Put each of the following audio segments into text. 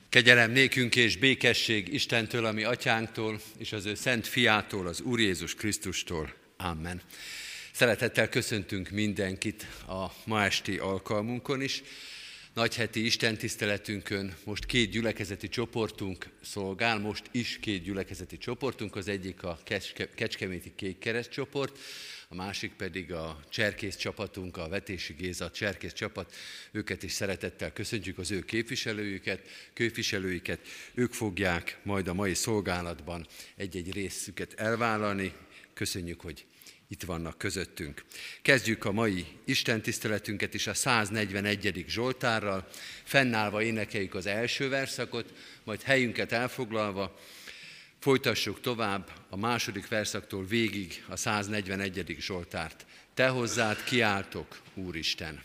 Kegyelem nékünk és békesség Istentől, a mi atyánktól, és az ő szent fiától, az Úr Jézus Krisztustól. Amen. Szeretettel köszöntünk mindenkit a ma esti alkalmunkon is. Nagyheti istentiszteletünkön most két gyülekezeti csoportunk szolgál, most is két gyülekezeti csoportunk, az egyik a Kecskeméti Kékkereszt csoport, a másik pedig a Cserkész csapatunk, a Vetési Géza Cserkész csapat. Őket is szeretettel köszöntjük, az ő képviselőiket. Ők fogják majd a mai szolgálatban egy-egy részüket elvállalni. Köszönjük, hogy itt vannak közöttünk. Kezdjük a mai istentiszteletünket is a 141. Zsoltárral. Fennállva énekeljük az első verszakot, majd helyünket elfoglalva folytassuk tovább a második verszaktól végig a 141. Zsoltárt. Te hozzád kiáltok, Úristen!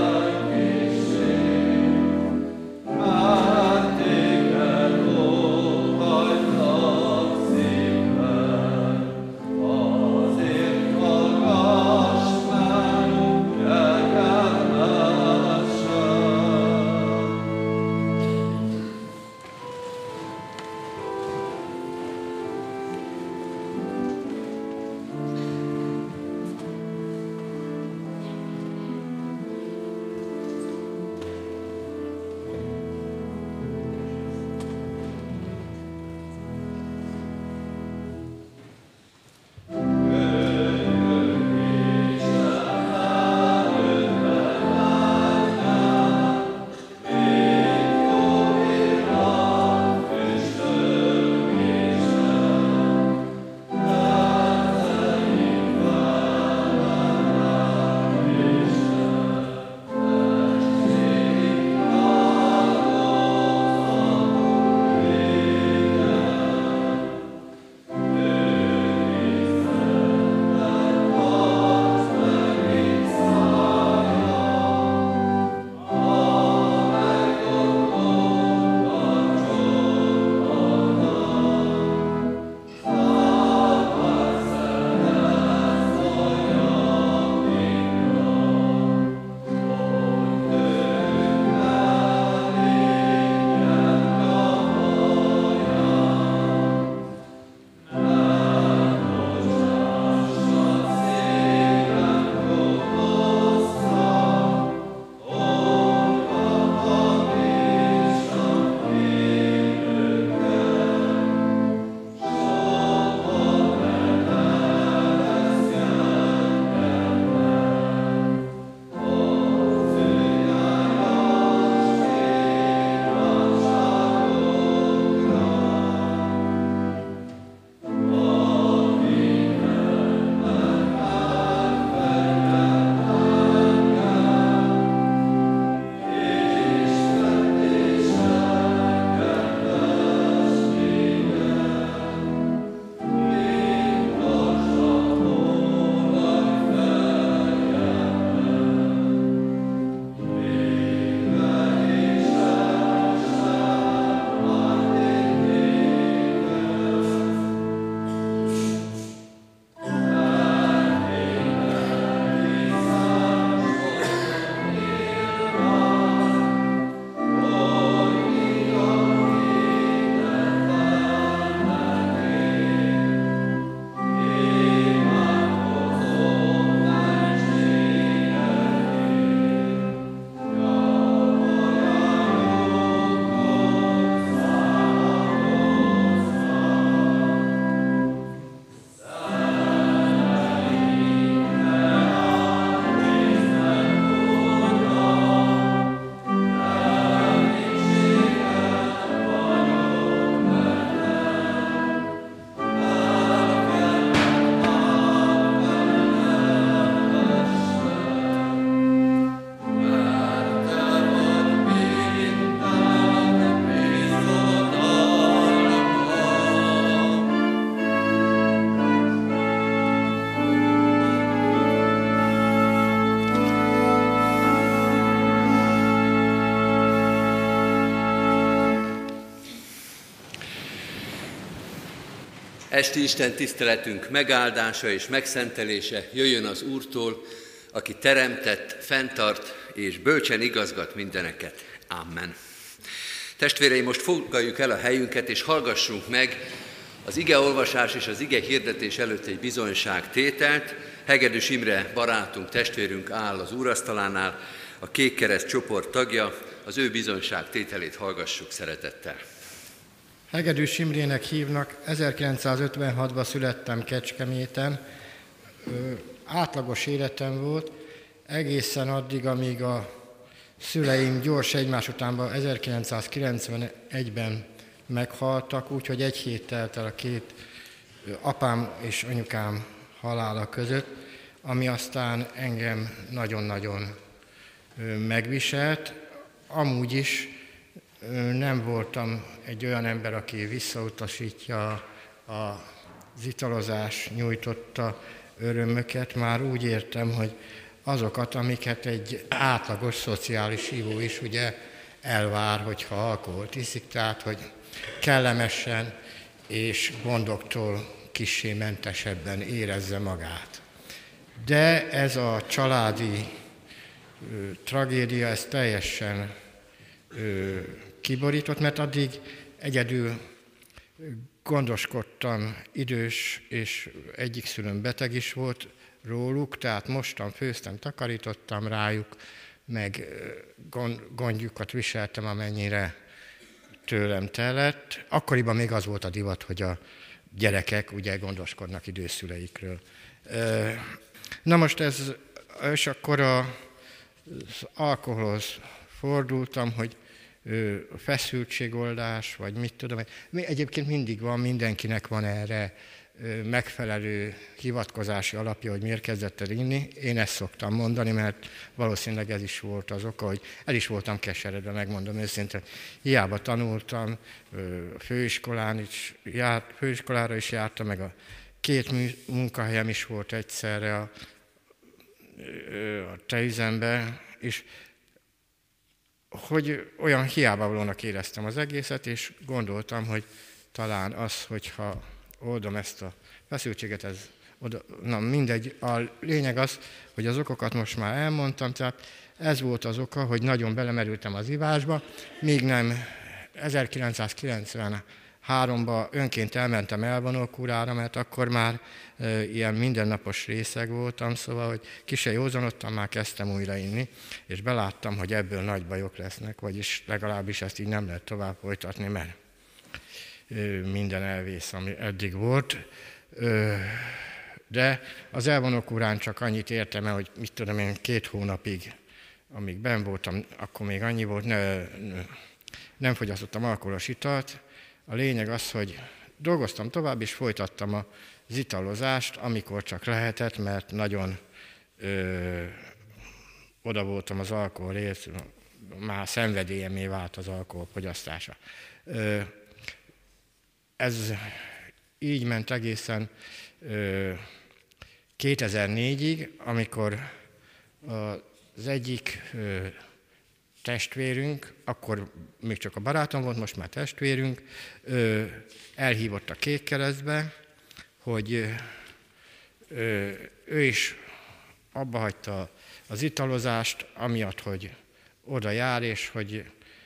Oh Esti Isten tiszteletünk megáldása és megszentelése jöjjön az Úrtól, aki teremtett, fenntart és bölcsen igazgat mindeneket. Amen. Testvéreim, most foglaljuk el a helyünket, és hallgassunk meg az igeolvasás és az ige hirdetés előtt egy bizonyságtételt. Hegedűs Imre barátunk, testvérünk áll az úrasztalánál, a Kék Kereszt csoport tagja, az ő bizonyságtételét hallgassuk szeretettel. Hegedűs Imrének hívnak, 1956-ban születtem Kecskeméten, átlagos életem volt, egészen addig, amíg a szüleim gyors egymás utánban 1991-ben meghaltak, úgyhogy egy hét telt el a két apám és anyukám halála között, ami aztán engem nagyon-nagyon megviselt. Amúgy is nem voltam egy olyan ember, aki visszautasítja az italozás nyújtotta örömöket, már úgy értem, hogy azokat, amiket egy átlagos szociális ivó is ugye elvár, hogyha alkoholt iszik, tehát hogy kellemesen és gondoktól kissé mentesebben érezze magát. De ez a családi tragédia, ez teljesen kiborított, mert addig egyedül gondoskodtam, idős, és egyik szülőm beteg is volt róluk, tehát mostan, főztem, takarítottam rájuk, meg gondjukat viseltem, amennyire tőlem telett. Akkoriban még az volt a divat, hogy a gyerekek ugye gondoskodnak időszüleikről. Na most és akkor az alkoholhoz fordultam, hogy feszültségoldás, vagy mit tudom. Egyébként mindig van, mindenkinek van erre megfelelő hivatkozási alapja, hogy miért kezdett el inni. Én ezt szoktam mondani, mert valószínűleg ez is volt az oka, hogy el is voltam keseredve, megmondom őszintén. Hiába tanultam, főiskolára is jártam, meg a két munkahelyem is volt egyszerre a tejüzemben, és hogy olyan hiábavalónak éreztem az egészet, és gondoltam, hogy talán az, hogyha oldom ezt a feszültséget, na mindegy, a lényeg az, hogy az okokat most már elmondtam, tehát ez volt az oka, hogy nagyon belemerültem az ivásba, míg nem 1993-ban önként elmentem elvonókúrára, mert akkor már ilyen mindennapos részeg voltam, szóval, hogy ki se józanodtam, már kezdtem újra inni, és beláttam, hogy ebből nagy bajok lesznek, vagyis legalábbis ezt így nem lehet tovább folytatni, mert minden elvész, ami eddig volt. De az elvonókúrán csak annyit értem el, hogy mit tudom én, 2 hónapig, amíg benn voltam, akkor még annyi volt, nem fogyasztottam alkoholos italt. A lényeg az, hogy dolgoztam tovább, és folytattam az italozást, amikor csak lehetett, mert nagyon oda voltam az alkoholért, már szenvedélyemé vált az alkohol fogyasztása. Ez így ment egészen 2004-ig, amikor az egyik testvérünk, akkor még csak a barátom volt, most már testvérünk, elhívott a Kék Keresztbe, hogy ő is abba hagyta az italozást, amiatt, hogy oda jár, és hogy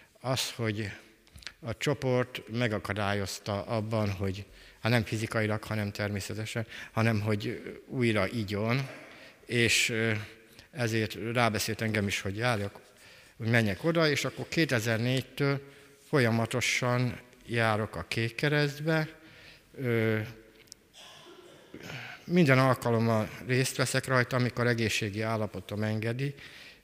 a csoport megakadályozta abban, hogy nem fizikailag, hanem természetesen, hanem hogy újra igyon, és ezért rábeszélt engem is, hogy járjak, hogy menjek oda, és akkor 2004-től folyamatosan járok a Kék Keresztbe. Minden alkalommal részt veszek rajta, amikor egészségi állapotom engedi.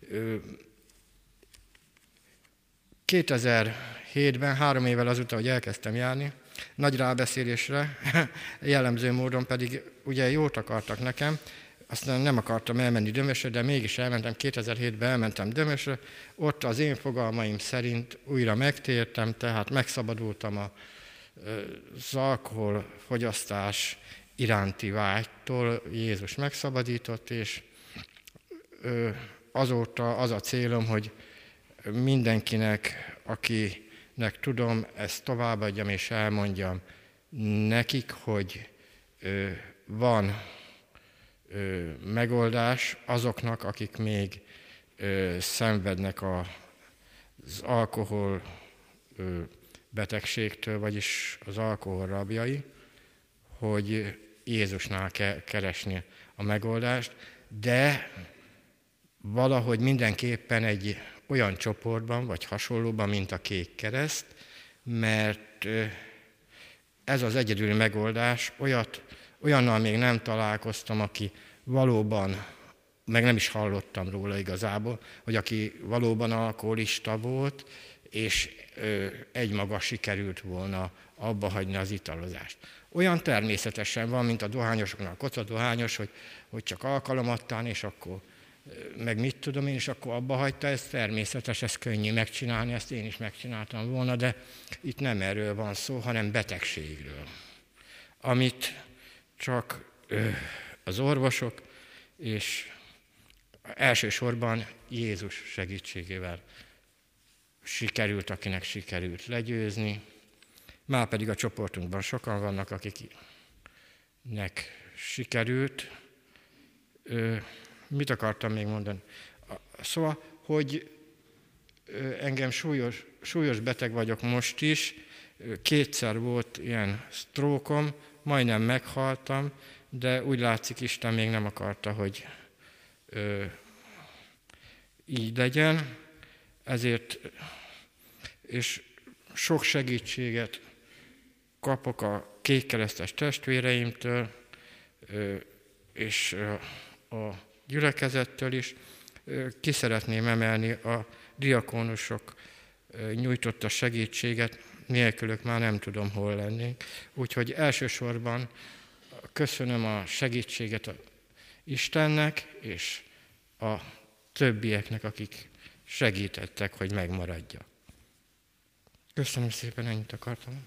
2007-ben, 3 évvel azután, hogy elkezdtem járni, nagy rábeszélésre, jellemző módon pedig ugye jót akartak nekem, aztán nem akartam elmenni Dömösre, de mégis elmentem, 2007-ben elmentem Dömösre, ott az én fogalmaim szerint újra megtértem, tehát megszabadultam az alkoholfogyasztás iránti vágytól, Jézus megszabadított, és azóta az a célom, hogy mindenkinek, akinek tudom, ezt továbbadjam és elmondjam nekik, hogy van megoldás azoknak, akik még szenvednek az alkohol betegségtől, vagyis az alkohol rabjai, hogy Jézusnál kell keresni a megoldást, de valahogy mindenképpen egy olyan csoportban, vagy hasonlóban, mint a Kék Kereszt, mert ez az egyedüli megoldás, olyannal még nem találkoztam, aki valóban, meg nem is hallottam róla igazából, hogy aki valóban alkoholista volt, és egymaga sikerült volna abba hagyni az italozást. Olyan természetesen van, mint a dohányosoknál, a kocadohányos, hogy csak alkalomattán, és akkor meg mit tudom én, és akkor abba hagyta, ez természetes, ez könnyű megcsinálni, ezt én is megcsináltam volna, de itt nem erről van szó, hanem betegségről, amit csak az orvosok és elsősorban Jézus segítségével sikerült, akinek sikerült legyőzni. Már pedig a csoportunkban sokan vannak, akiknek sikerült. Mit akartam még mondani? Szóval, hogy engem súlyos beteg vagyok most is, 2-szer volt ilyen sztrókom, majdnem meghaltam, de úgy látszik, Isten még nem akarta, hogy így legyen, ezért, és sok segítséget kapok a kékkeresztes testvéreimtől, és a gyülekezettől is. Ki szeretném emelni a diakónusok nyújtotta segítséget, nélkülük már nem tudom, hol lennénk. Úgyhogy elsősorban köszönöm a segítséget Istennek, és a többieknek, akik segítettek, hogy megmaradjak. Köszönöm szépen, ennyit akartam.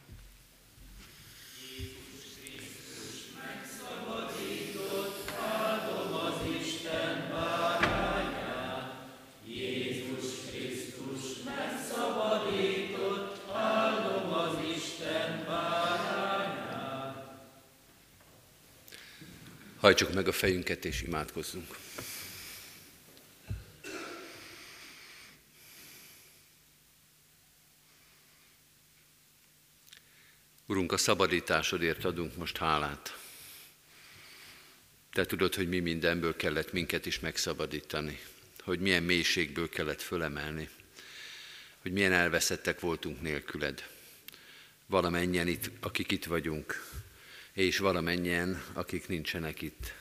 Hajtsuk meg a fejünket és imádkozzunk. Urunk, a szabadításodért adunk most hálát. Te tudod, hogy mi mindenből kellett minket is megszabadítani, hogy milyen mélységből kellett fölemelni, hogy milyen elveszettek voltunk nélküled. Valamennyien itt, akik itt vagyunk, és valamennyien, akik nincsenek itt.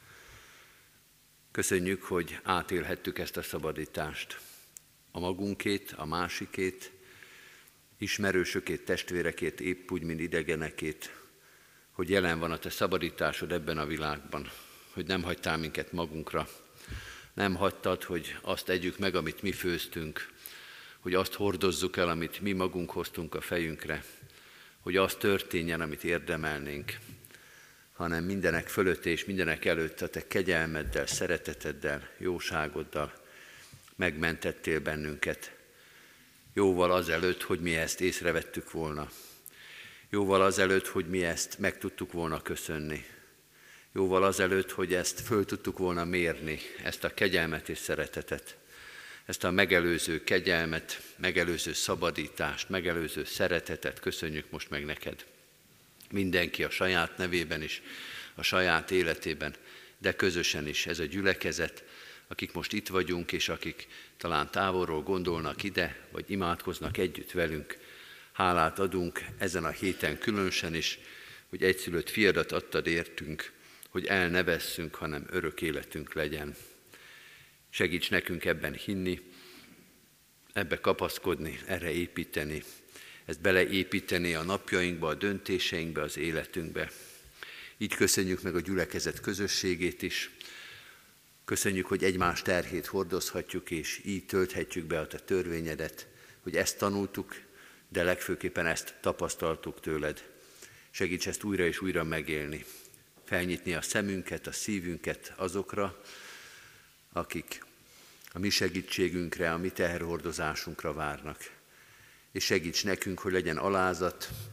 Köszönjük, hogy átélhettük ezt a szabadítást. A magunkét, a másikét, ismerősökét, testvérekét, épp úgy, mint idegenekét, hogy jelen van a te szabadításod ebben a világban, hogy nem hagytál minket magunkra, nem hagytad, hogy azt együk meg, amit mi főztünk, hogy azt hordozzuk el, amit mi magunk hoztunk a fejünkre, hogy az történjen, amit érdemelnénk, hanem mindenek fölött és mindenek előtt a te kegyelmeddel, szereteteddel, jóságoddal megmentettél bennünket. Jóval azelőtt, hogy mi ezt észrevettük volna. Jóval azelőtt, hogy mi ezt meg tudtuk volna köszönni. Jóval azelőtt, hogy ezt föl tudtuk volna mérni, ezt a kegyelmet és szeretetet. Ezt a megelőző kegyelmet, megelőző szabadítást, megelőző szeretetet köszönjük most meg neked. Mindenki a saját nevében is, a saját életében, de közösen is ez a gyülekezet, akik most itt vagyunk, és akik talán távolról gondolnak ide, vagy imádkoznak együtt velünk. Hálát adunk ezen a héten különösen is, hogy egyszülött fiadat adtad értünk, hogy el ne vesszünk, hanem örök életünk legyen. Segíts nekünk ebben hinni, ebbe kapaszkodni, erre építeni, ezt beleépíteni a napjainkba, a döntéseinkbe, az életünkbe. Így köszönjük meg a gyülekezet közösségét is. Köszönjük, hogy egymás terhét hordozhatjuk, és így tölthetjük be a te törvényedet, hogy ezt tanultuk, de legfőképpen ezt tapasztaltuk tőled. Segíts ezt újra és újra megélni, felnyitni a szemünket, a szívünket azokra, akik a mi segítségünkre, a mi teherhordozásunkra várnak. És segíts nekünk, hogy legyen alázat,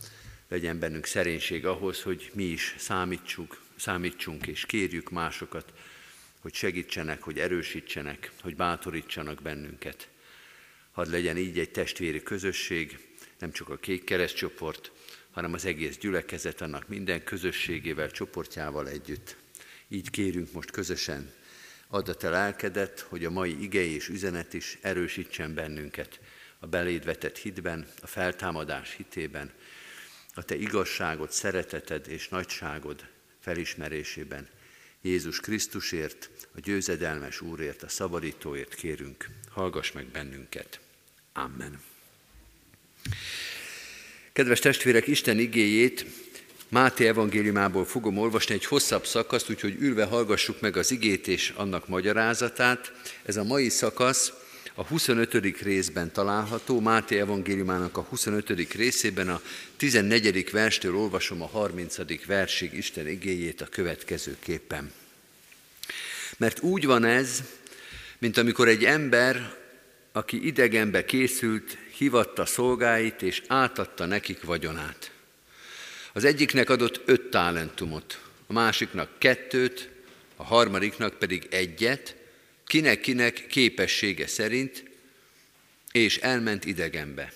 legyen bennünk szerénység ahhoz, hogy mi is számítsunk és kérjük másokat, hogy segítsenek, hogy erősítsenek, hogy bátorítsanak bennünket. Hadd legyen így egy testvéri közösség, nem csak a Kék Kereszt csoport, hanem az egész gyülekezet annak minden közösségével, csoportjával együtt. Így kérünk most közösen, add a te lelkedet, hogy a mai ige és üzenet is erősítsen bennünket a beléd vetett hitben, a feltámadás hitében, a te igazságod, szereteted és nagyságod felismerésében. Jézus Krisztusért, a győzedelmes Úrért, a szabadítóért kérünk, hallgass meg bennünket. Amen. Kedves testvérek, Isten igéjét Máté evangéliumából fogom olvasni egy hosszabb szakaszt, úgyhogy ülve hallgassuk meg az igét és annak magyarázatát. Ez a mai szakasz a 25. részben található, Máté evangéliumának a 25. részében a 14. verstől olvasom a 30. versig Isten igéjét a következőképpen. Mert úgy van ez, mint amikor egy ember, aki idegenbe készült, hívatta szolgáit és átadta nekik vagyonát. Az egyiknek adott 5 talentumot, a másiknak 2, a harmadiknak pedig 1, kinek képessége szerint, és elment idegenbe.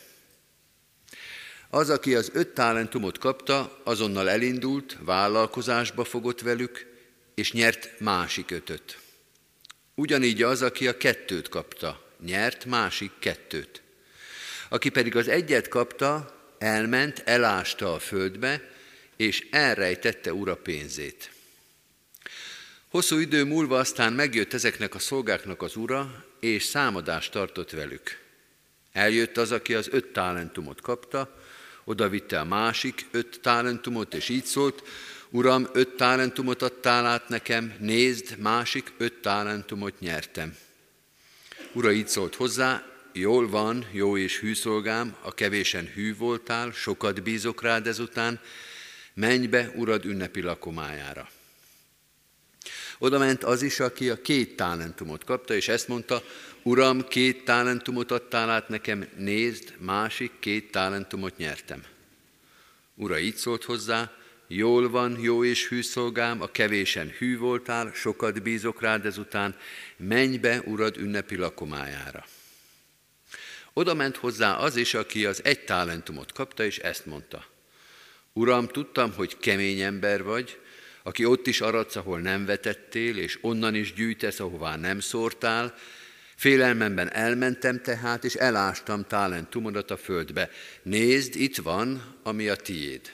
Az, aki az 5 talentumot kapta, azonnal elindult, vállalkozásba fogott velük, és nyert másik 5-öt. Ugyanígy az, aki a 2 kapta, nyert másik 2. Aki pedig az 1 kapta, elment, elásta a földbe, és elrejtette ura pénzét. Hosszú idő múlva aztán megjött ezeknek a szolgáknak az ura, és számadást tartott velük. Eljött az, aki az 5 talentumot kapta, odavitte a másik 5 talentumot, és így szólt: Uram, 5 talentumot adtál át nekem, nézd, másik 5 talentumot nyertem. Ura így szólt hozzá: Jól van, jó és hű szolgám, a kevésen hű voltál, sokat bízok rád ezután, menj be urad ünnepi lakomájára. Oda ment az is, aki a 2 talentumot kapta, és ezt mondta: Uram, 2 talentumot adtál át nekem, nézd, másik 2 talentumot nyertem. Ura így szólt hozzá: Jól van, jó és hű szolgám, a kevésen hű voltál, sokat bízok rád ezután, menj be urad ünnepi lakomájára. Oda ment hozzá az is, aki az 1 talentumot kapta, és ezt mondta: Uram, tudtam, hogy kemény ember vagy, aki ott is aradsz, ahol nem vetettél, és onnan is gyűjtesz, ahová nem szórtál. Félelmemben elmentem tehát, és elástam talentumodat a földbe. Nézd, itt van, ami a tiéd.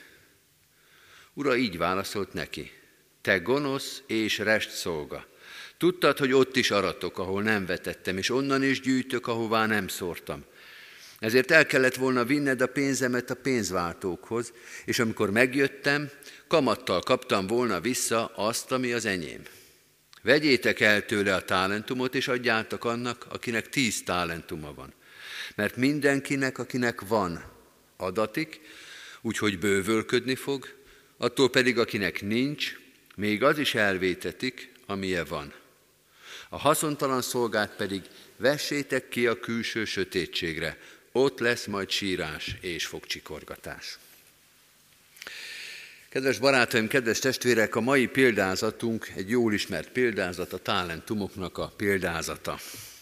Ura így válaszolt neki: Te gonosz és rest szolga. Tudtad, hogy ott is aratok, ahol nem vetettem, és onnan is gyűjtök, ahová nem szórtam. Ezért el kellett volna vinned a pénzemet a pénzváltókhoz, és amikor megjöttem, kamattal kaptam volna vissza azt, ami az enyém. Vegyétek el tőle a talentumot, és adjátok annak, akinek 10 talentuma van. Mert mindenkinek, akinek van, adatik, úgyhogy bővölködni fog, attól pedig, akinek nincs, még az is elvétetik, amilyen van. A haszontalan szolgát pedig vessétek ki a külső sötétségre, ott lesz majd sírás és fogcsikorgatás. Kedves barátaim, kedves testvérek, a mai példázatunk egy jól ismert példázat, a talentumoknak a példázata.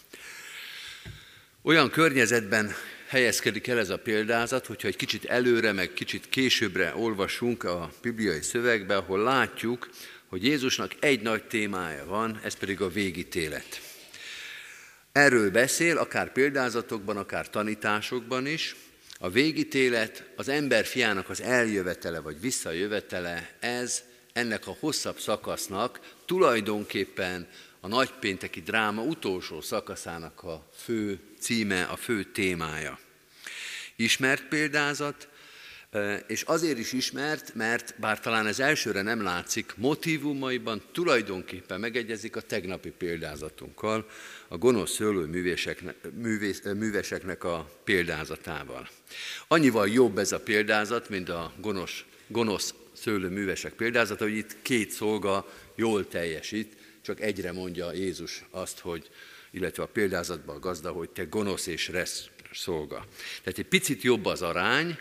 Olyan környezetben helyezkedik el ez a példázat, hogyha egy kicsit előre, meg kicsit későbbre olvasunk a bibliai szövegbe, ahol látjuk, hogy Jézusnak egy nagy témája van, ez pedig a végítélet. Erről beszél, akár példázatokban, akár tanításokban is. A végítélet, az ember fiának az eljövetele vagy visszajövetele, ez ennek a hosszabb szakasznak tulajdonképpen a nagypénteki dráma utolsó szakaszának a fő címe, a fő témája. Ismert példázat, és azért is ismert, mert bár talán ez elsőre nem látszik, motívumaiban tulajdonképpen megegyezik a tegnapi példázatunkkal, a gonosz szőlőműveseknek a példázatával. Annyival jobb ez a példázat, mint a gonosz szőlőművesek példázata, hogy itt 2 szolga jól teljesít, csak egyre mondja Jézus azt, hogy, illetve a példázatban a gazda, hogy te gonosz és resz szolga. Tehát egy picit jobb az arány,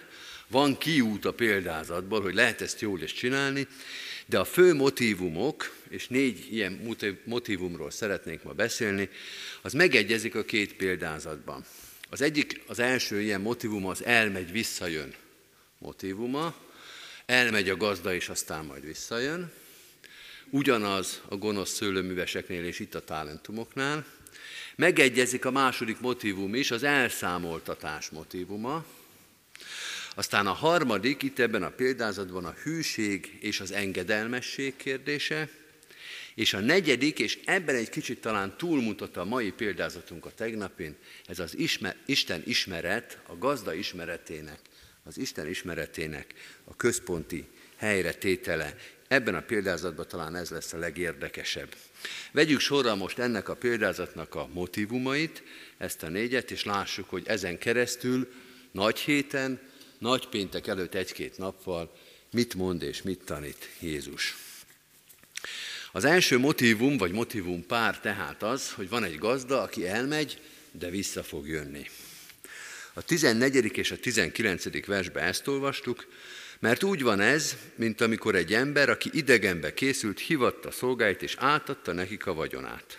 Van kiút a példázatból, hogy lehet ezt jól is csinálni, de a fő motívumok, és 4 ilyen motívumról szeretnénk ma beszélni, az megegyezik a 2 példázatban. Az első ilyen motívum az elmegy, visszajön motívuma, elmegy a gazda, és aztán majd visszajön. Ugyanaz a gonosz szőlőműveseknél és itt a talentumoknál. Megegyezik a második motívum is, az elszámoltatás motívuma. Aztán a harmadik, itt ebben a példázatban a hűség és az engedelmesség kérdése, és a negyedik, és ebben egy kicsit talán túlmutat a mai példázatunk a tegnapin, ez az Isten ismeret, a gazda ismeretének, az Isten ismeretének a központi helyre tétele. Ebben a példázatban talán ez lesz a legérdekesebb. Vegyük sorra most ennek a példázatnak a motívumait, ezt a 4, és lássuk, hogy ezen keresztül nagy héten, nagypéntek előtt 1-2 nappal mit mond és mit tanít Jézus. Az első motívum, vagy motívumpár tehát az, hogy van egy gazda, aki elmegy, de vissza fog jönni. A 14. és a 19. versben ezt olvastuk, mert úgy van ez, mint amikor egy ember, aki idegenbe készült, hívatta szolgáit és átadta nekik a vagyonát.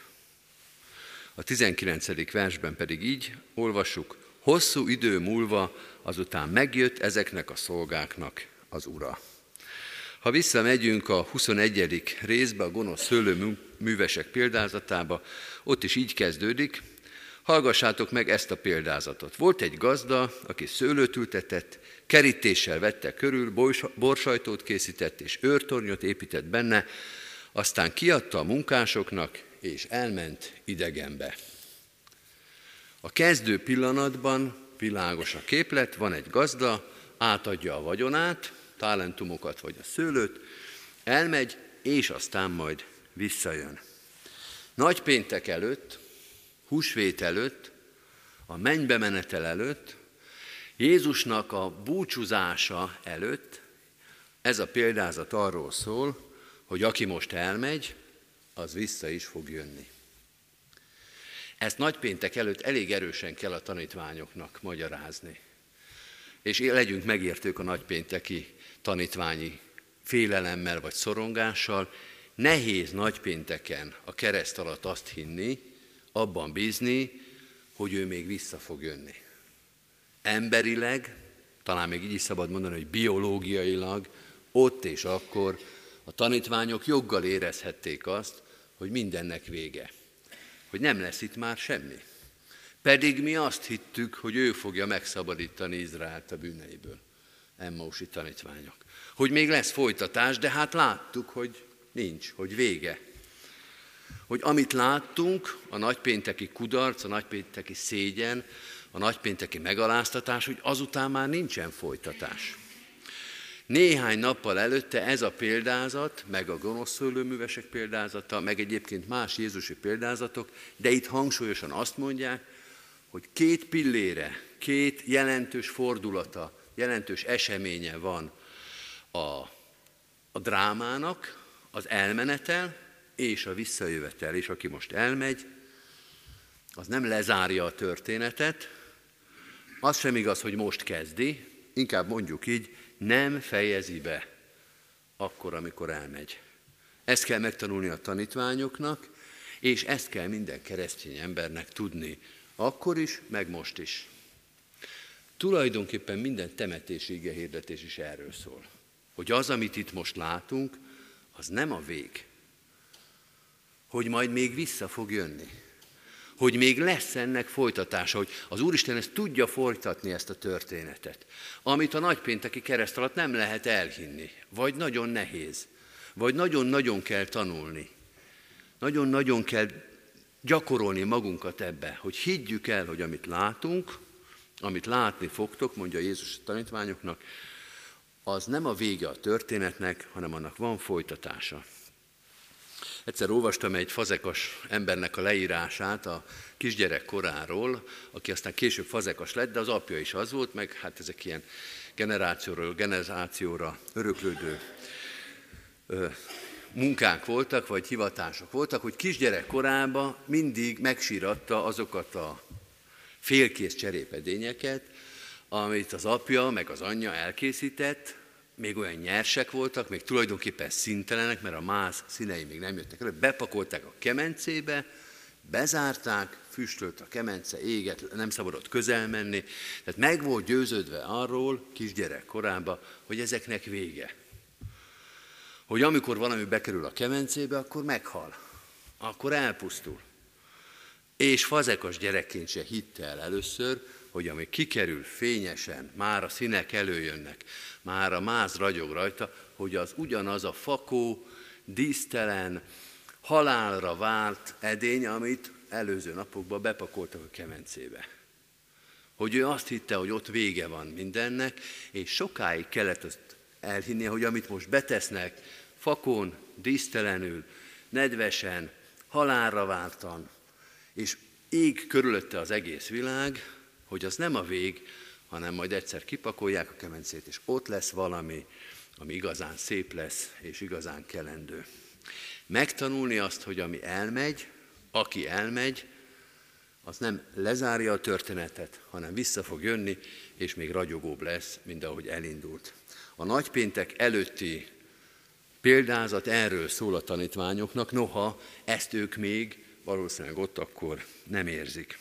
A 19. versben pedig így olvassuk, hosszú idő múlva azután megjött ezeknek a szolgáknak az ura. Ha visszamegyünk a 21. részbe, a gonosz szőlőművesek példázatába, ott is így kezdődik, hallgassátok meg ezt a példázatot. Volt egy gazda, aki szőlőt ültetett, kerítéssel vette körül, borsajtót készített és őrtornyot épített benne, aztán kiadta a munkásoknak, és elment idegenbe. A kezdő pillanatban világos a képlet, van egy gazda, átadja a vagyonát, talentumokat vagy a szőlőt, elmegy, és aztán majd visszajön. Nagypéntek előtt, húsvét előtt, a mennybe menetel előtt, Jézusnak a búcsúzása előtt ez a példázat arról szól, hogy aki most elmegy, az vissza is fog jönni. Ezt nagypéntek előtt elég erősen kell a tanítványoknak magyarázni. És legyünk megértők a nagypénteki tanítványi félelemmel vagy szorongással. Nehéz nagypénteken a kereszt alatt azt hinni, abban bízni, hogy ő még vissza fog jönni. Emberileg, talán még így is szabad mondani, hogy biológiailag, ott és akkor a tanítványok joggal érezhették azt, hogy mindennek vége. Hogy nem lesz itt már semmi. Pedig mi azt hittük, hogy ő fogja megszabadítani Izraelt a bűneiből. Emmausi tanítványok. Hogy még lesz folytatás, de hát láttuk, hogy nincs, hogy vége. Hogy amit láttunk, a nagypénteki kudarc, a nagypénteki szégyen, a nagypénteki megaláztatás, hogy azután már nincsen folytatás. Néhány nappal előtte ez a példázat, meg a gonosz szőlőművesek példázata, meg egyébként más jézusi példázatok, de itt hangsúlyosan azt mondják, hogy 2 pillére, 2 jelentős fordulata, jelentős eseménye van a drámának, az elmenetel és a visszajövetel. És aki most elmegy, az nem lezárja a történetet, az sem igaz, hogy most kezdi, inkább mondjuk így, nem fejezi be akkor, amikor elmegy. Ezt kell megtanulni a tanítványoknak, és ezt kell minden keresztény embernek tudni, akkor is, meg most is. Tulajdonképpen minden temetési igehirdetés is erről szól, hogy az, amit itt most látunk, az nem a vég, hogy majd még vissza fog jönni, hogy még lesz ennek folytatása, hogy az Úristen ezt tudja folytatni, ezt a történetet, amit a nagypénteki kereszt alatt nem lehet elhinni, vagy nagyon nehéz, vagy nagyon-nagyon kell tanulni, nagyon-nagyon kell gyakorolni magunkat ebbe, hogy higgyük el, hogy amit látunk, amit látni fogtok, mondja Jézus a tanítványoknak, az nem a vége a történetnek, hanem annak van folytatása. Egyszer olvastam egy fazekas embernek a leírását a kisgyerek koráról, aki aztán később fazekas lett, de az apja is az volt, meg hát ezek ilyen generációról generációra öröklődő munkák voltak, vagy hivatások voltak, hogy kisgyerek korában mindig megsíratta azokat a félkész cserépedényeket, amit az apja meg az anyja elkészített, még olyan nyersek voltak, még tulajdonképpen színtelenek, mert a máz színei még nem jöttek elő, bepakolták a kemencébe, bezárták, füstölt a kemence, éget, nem szabadott közel menni, tehát meg volt győződve arról kisgyerek korában, hogy ezeknek vége. Hogy amikor valami bekerül a kemencébe, akkor meghal, akkor elpusztul. És fazekas gyerekként se hitte el először, hogy ami kikerül fényesen, már a színek előjönnek, már a máz ragyog rajta, hogy az ugyanaz a fakó, dísztelen, halálra vált edény, amit előző napokban bepakoltak a kemencébe. Hogy ő azt hitte, hogy ott vége van mindennek, és sokáig kellett azt elhinnie, hogy amit most betesznek, fakón, dísztelenül, nedvesen, halálra váltan, és ég körülötte az egész világ, hogy az nem a vég, hanem majd egyszer kipakolják a kemencét, és ott lesz valami, ami igazán szép lesz, és igazán kelendő. Megtanulni azt, hogy ami elmegy, aki elmegy, az nem lezárja a történetet, hanem vissza fog jönni, és még ragyogóbb lesz, mint ahogy elindult. A nagypéntek előtti példázat erről szól a tanítványoknak, noha ezt ők még valószínűleg ott akkor nem érzik.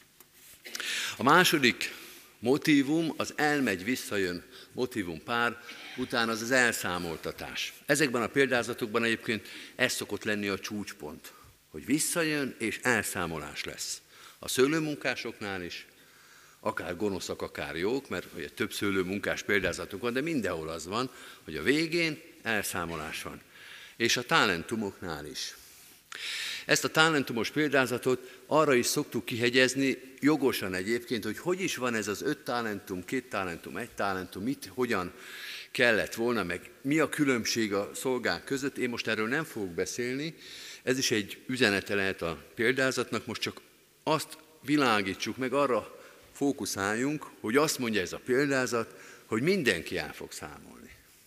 A második motívum, az elmegy, visszajön motívum pár, után az elszámoltatás. Ezekben a példázatokban egyébként ez szokott lenni a csúcspont, hogy visszajön és elszámolás lesz. A szőlőmunkásoknál is, akár gonoszak, akár jók, mert ugye több szőlőmunkás példázatunk van, de mindenhol az van, hogy a végén elszámolás van. És a talentumoknál is. Ezt a talentumos példázatot arra is szoktuk kihegyezni, jogosan egyébként, hogy is van ez az 5 talentum, 2 talentum, 1 talentum, hogyan kellett volna, meg mi a különbség a szolgák között. Én most erről nem fogok beszélni, ez is egy üzenete lehet a példázatnak, most csak azt világítsuk meg, arra fókuszáljunk, hogy azt mondja ez a példázat, hogy mindenki el fog számolni.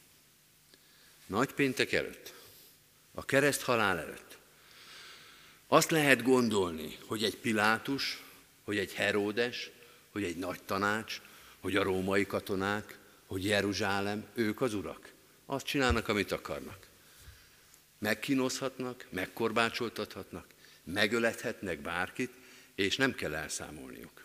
Nagypéntek előtt, a kereszt halál előtt. Azt lehet gondolni, hogy egy Pilátus, hogy egy Heródes, hogy egy nagy tanács, hogy a római katonák, hogy Jeruzsálem, ők az urak. Azt csinálnak, amit akarnak. Megkínozhatnak, megkorbácsoltathatnak, megölethetnek bárkit, és nem kell elszámolniuk.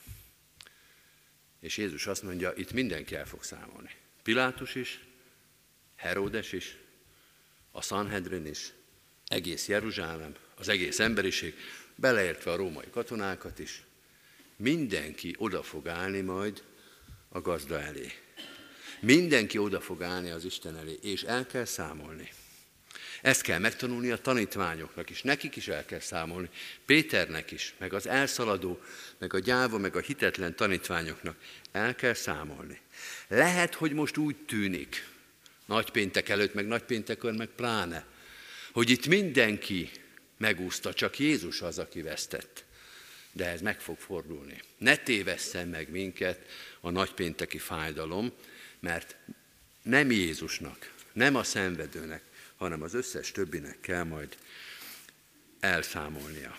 És Jézus azt mondja, itt mindenki el fog számolni. Pilátus is, Heródes is, a Sanhedrin is, egész Jeruzsálem, az egész emberiség, beleértve a római katonákat is, mindenki oda fog állni majd a gazda elé. Mindenki oda fog állni az Isten elé, és el kell számolni. Ezt kell megtanulni a tanítványoknak is, nekik is el kell számolni, Péternek is, meg az elszaladó, meg a gyáva, meg a hitetlen tanítványoknak el kell számolni. Lehet, hogy most úgy tűnik, nagypéntek előtt, meg nagypéntekön, meg pláne, hogy itt mindenki megúszta, csak Jézus az, aki vesztett. De ez meg fog fordulni. Ne tévesszen meg minket a nagypénteki fájdalom, mert nem Jézusnak, nem a szenvedőnek, hanem az összes többinek kell majd elszámolnia.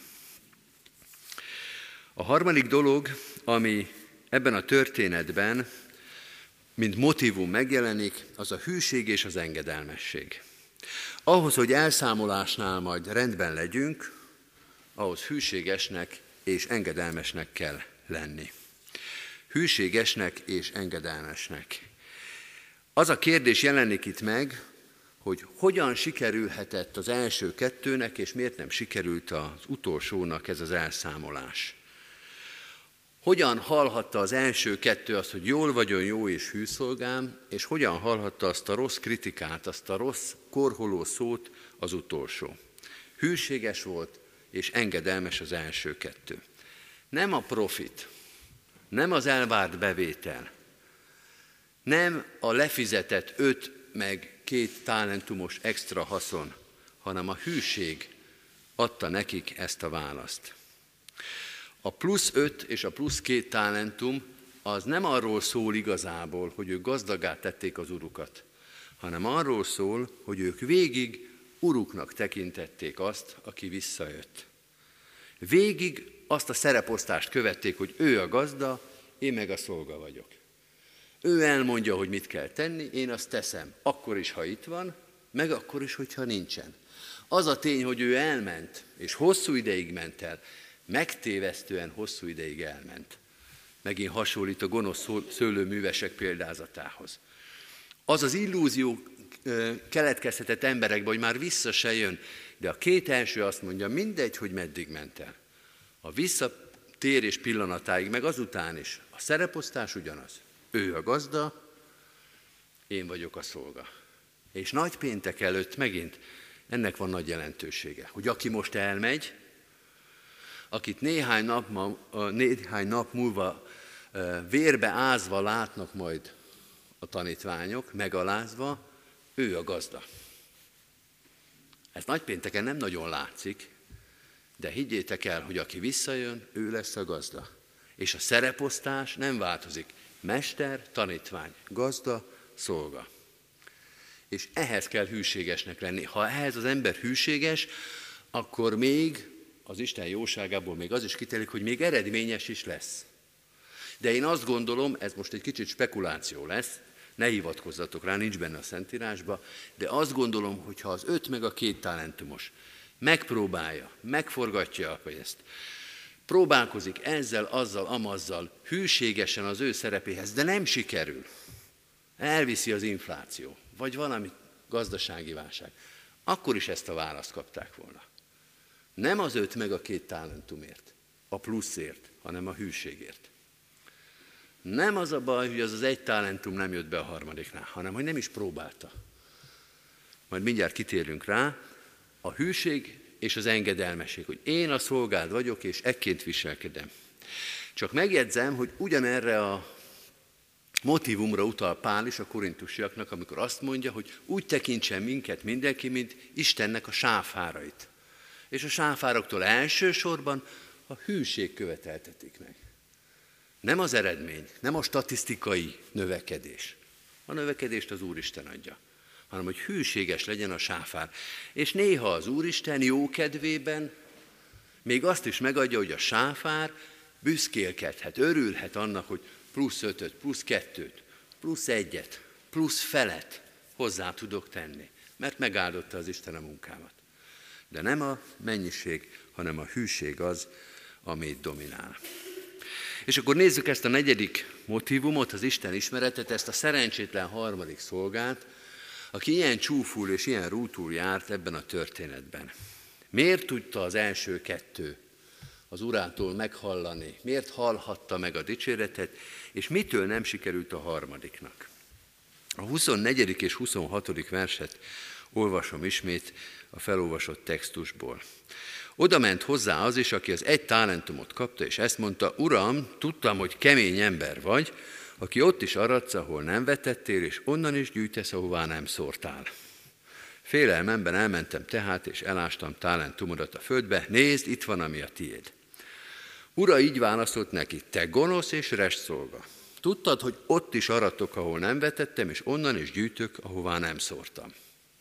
A harmadik dolog, ami ebben a történetben, mint motívum megjelenik, az a hűség és az engedelmesség. Ahhoz, hogy elszámolásnál majd rendben legyünk, ahhoz hűségesnek és engedelmesnek kell lenni. Hűségesnek és engedelmesnek. Az a kérdés jelenik itt meg, hogy hogyan sikerülhetett az első kettőnek, és miért nem sikerült az utolsónak ez az elszámolás. Hogyan hallhatta az első kettő azt, hogy jól vagyon jó és hű szolgám, és hogyan hallhatta azt a rossz kritikát, azt a rossz korholó szót az utolsó. Hűséges volt és engedelmes az első kettő. Nem a profit, nem az elvárt bevétel, nem a lefizetett 5 meg 2 talentumos extra haszon, hanem a hűség adta nekik ezt a választ. A plusz 5 és a plusz 2 talentum az nem arról szól igazából, hogy ők gazdagá tették az urukat, hanem arról szól, hogy ők végig uruknak tekintették azt, aki visszajött. Végig azt a szereposztást követték, hogy ő a gazda, én meg a szolga vagyok. Ő elmondja, hogy mit kell tenni, én azt teszem. Akkor is, ha itt van, meg akkor is, hogyha nincsen. Az a tény, hogy ő elment, és hosszú ideig ment el, megtévesztően hosszú ideig elment. Megint hasonlít a gonosz szőlőművesek példázatához. Az az illúzió keletkezhetett emberekbe, hogy már vissza se jön, de a két első azt mondja, mindegy, hogy meddig ment el. A visszatérés pillanatáig, meg azután is. A szereposztás ugyanaz. Ő a gazda, én vagyok a szolga. És nagypéntek előtt megint ennek van nagy jelentősége, hogy aki most elmegy, akit néhány nap múlva vérbe ázva látnak majd a tanítványok, megalázva, ő a gazda. Ez nagypénteken nem nagyon látszik, de higgyétek el, hogy aki visszajön, ő lesz a gazda. És a szereposztás nem változik. Mester, tanítvány, gazda, szolga. És ehhez kell hűségesnek lenni. Ha ehhez az ember hűséges, akkor még az Isten jóságából még az is kitelik, hogy még eredményes is lesz. De én azt gondolom, ez most egy kicsit spekuláció lesz, ne hivatkozzatok rá, nincs benne a Szentírásban, de azt gondolom, hogy ha az 5 meg a 2 talentumos megpróbálja, megforgatja a pénzt, próbálkozik ezzel, azzal, amazzal, hűségesen az ő szerepéhez, de nem sikerül, elviszi az infláció, vagy valami gazdasági válság, akkor is ezt a választ kapták volna. Nem az 5 meg a 2 talentumért, a pluszért, hanem a hűségért. Nem az a baj, hogy az 1 talentum nem jött be a harmadiknál, hanem hogy nem is próbálta. Majd mindjárt kitérünk rá, a hűség és az engedelmesség, hogy én a szolgád vagyok, és ekként viselkedem. Csak megjegyzem, hogy ugyanerre a motívumra utal Pál is a korintusiaknak, amikor azt mondja, hogy úgy tekintsen minket mindenki, mint Istennek a sáfárait. És a sáfároktól elsősorban a hűség követeltetik meg. Nem az eredmény, nem a statisztikai növekedés. A növekedést az Úristen adja, hanem hogy hűséges legyen a sáfár. És néha az Úristen jó kedvében még azt is megadja, hogy a sáfár büszkélkedhet, örülhet annak, hogy plusz 5-öt, plusz 2-t, plusz 1-et, plusz felet hozzá tudok tenni, mert megáldotta az Isten a munkámat. De nem a mennyiség, hanem a hűség az, amit dominál. És akkor nézzük ezt a 4. motívumot, az Isten ismeretet, ezt a szerencsétlen harmadik szolgát, aki ilyen csúful és ilyen rútul járt ebben a történetben. Miért tudta az első 2 az Urától meghallani? Miért hallhatta meg a dicséretet, és mitől nem sikerült a harmadiknak? A 24. és 26. verset olvasom ismét a felolvasott textusból. Oda ment hozzá az is, aki az 1 talentumot kapta, és ezt mondta, Uram, tudtam, hogy kemény ember vagy, aki ott is aradsz, ahol nem vetettél, és onnan is gyűjtesz, ahová nem szórtál. Félelmemben elmentem tehát, és elástam talentumodat a földbe, nézd, itt van, ami a tiéd. Ura így válaszolt neki, te gonosz és restszolga. Tudtad, hogy ott is aradtok, ahol nem vetettem, és onnan is gyűjtök, ahová nem szórtam.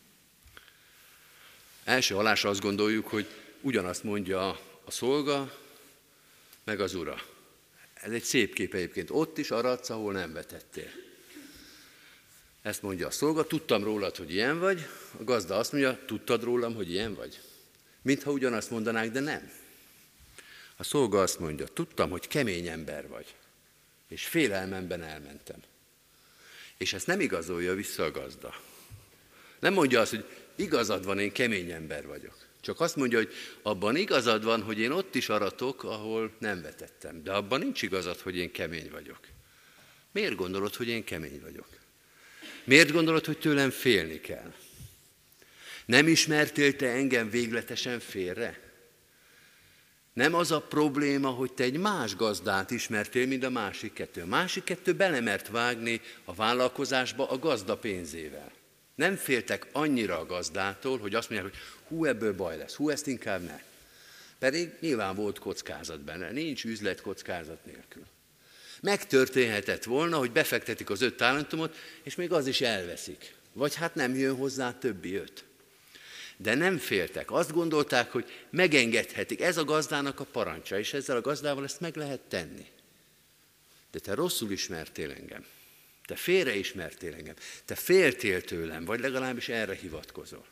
Első hallásra azt gondoljuk, hogy ugyanazt mondja a szolga, meg az ura. Ez egy szép kép egyébként. Ott is aradsz, ahol nem vetettél. Ezt mondja a szolga, tudtam rólad, hogy ilyen vagy. A gazda azt mondja, tudtad rólam, hogy ilyen vagy? Mintha ugyanazt mondanák, de nem. A szolga azt mondja, tudtam, hogy kemény ember vagy. És félelmemben elmentem. És ezt nem igazolja vissza a gazda. Nem mondja azt, hogy igazad van, én kemény ember vagyok. Csak azt mondja, hogy abban igazad van, hogy én ott is aratok, ahol nem vetettem. De abban nincs igazad, hogy én kemény vagyok. Miért gondolod, hogy én kemény vagyok? Miért gondolod, hogy tőlem félni kell? Nem ismertél te engem végletesen félre? Nem az a probléma, hogy te egy más gazdát ismertél, mint a másik 2. A másik 2 belemert vágni a vállalkozásba a gazda pénzével. Nem féltek annyira a gazdától, hogy azt mondják, hogy hú, ebből baj lesz, hú, ezt inkább ne. Pedig nyilván volt kockázat benne, nincs üzlet kockázat nélkül. Megtörténhetett volna, hogy befektetik az 5 talentumot, és még az is elveszik. Vagy hát nem jön hozzá többi 5. De nem féltek, azt gondolták, hogy megengedhetik, ez a gazdának a parancsa, és ezzel a gazdával ezt meg lehet tenni. De te rosszul ismertél engem. Te félreismertél engem, te féltél tőlem, vagy legalábbis erre hivatkozol.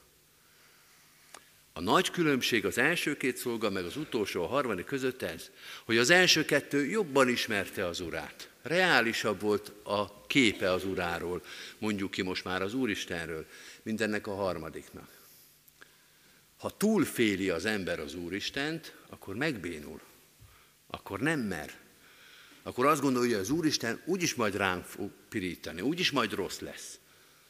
A nagy különbség az első két szolga, meg az utolsó, a harmadik között ez, hogy az első kettő jobban ismerte az Urát. Reálisabb volt a képe az Uráról, mondjuk ki most már az Úristenről, mint ennek a harmadiknak. Ha túlféli az ember az Úristent, akkor megbénul, akkor nem mer. Akkor azt gondolja, hogy az Úristen úgyis majd ránk fog pirítani, úgyis majd rossz lesz.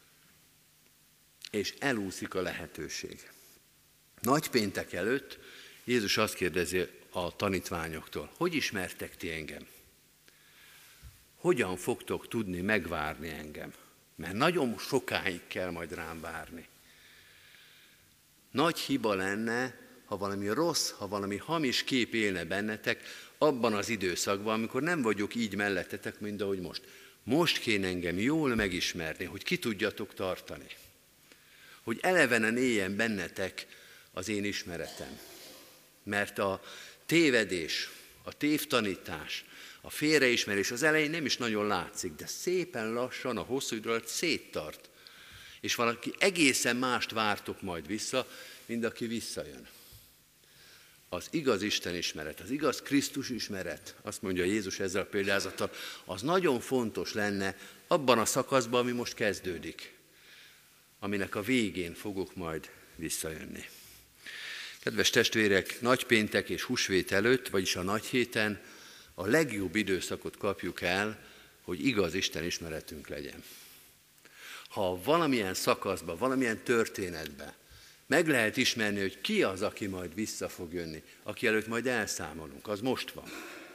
És elúszik a lehetőség. Nagypéntek előtt Jézus azt kérdezi a tanítványoktól, hogy ismertek ti engem? Hogyan fogtok tudni megvárni engem? Mert nagyon sokáig kell majd rám várni. Nagy hiba lenne, ha valami rossz, ha valami hamis kép élne bennetek abban az időszakban, amikor nem vagyok így mellettetek, mint ahogy most. Most kéne engem jól megismerni, hogy ki tudjatok tartani. Hogy elevenen éljen bennetek az én ismeretem. Mert a tévedés, a tévtanítás, a félreismerés az elején nem is nagyon látszik, de szépen lassan a hosszú idő alatt széttart. És valaki egészen mást vártok majd vissza, mint aki visszajön. Az igaz Isten ismeret, az igaz Krisztus ismeret, azt mondja Jézus ezzel a példázattal, az nagyon fontos lenne abban a szakaszban, ami most kezdődik, aminek a végén fogok majd visszajönni. Kedves testvérek, nagypéntek és húsvét előtt, vagyis a nagyhéten a legjobb időszakot kapjuk el, hogy igaz Isten ismeretünk legyen. Ha valamilyen szakaszban, valamilyen történetben meg lehet ismerni, hogy ki az, aki majd vissza fog jönni, aki előtt majd elszámolunk, az most van.